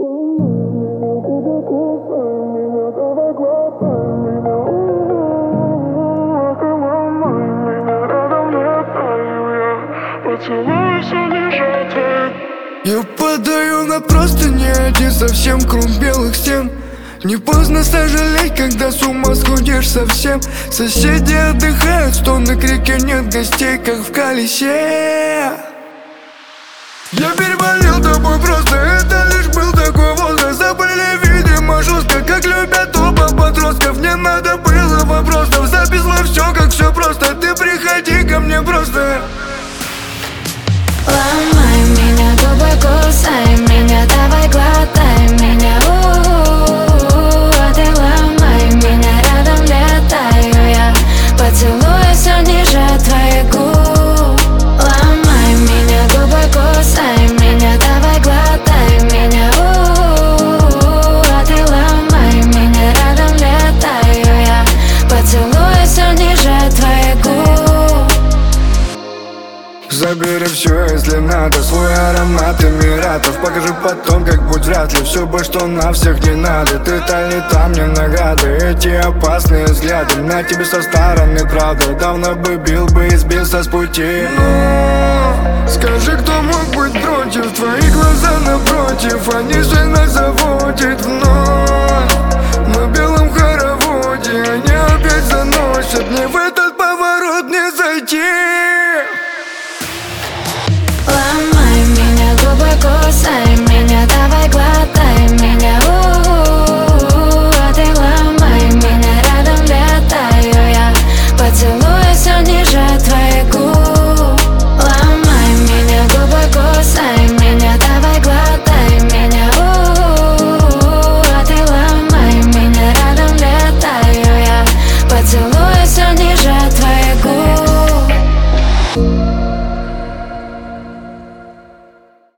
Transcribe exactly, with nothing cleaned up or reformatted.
Я падаю на простыни, один совсем круг белых стен. Не поздно сожалеть, когда с ума сходишь совсем. Соседи отдыхают, стоны, крики, нет гостей, как в колесе. Я переболел тобой просто, это лишь был такой возраст. Забыли, видимо, жестко, как любят оба подростков. Не надо было вопросов, записала все, как все просто. Ты приходи ко мне просто. Ломай меня, губы кусай меня, давай глотай меня, у-у-у. А ты ломай меня, рядом летаю я, поцелуй все ниже твоих губ. Ломай меня, губы кусай меня, давай глотай меня, у-у-у. А ты ломай меня, рядом летаю я, поцелуй все ниже твоих губ. Забери все, если надо, свой аромат Эмиратов. Покажи потом, как будет вряд ли. Все бы, что на всех не надо. Ты-то не там, мне награды. Эти опасные взгляды на тебе со стороны, правда. Давно бы бил бы и сбился с пути. Но скажи, кто мог быть против? Твои глаза напротив, они же нас заводят вновь. На белом хороводе они опять заносят. Мне в этот поворот не зайти.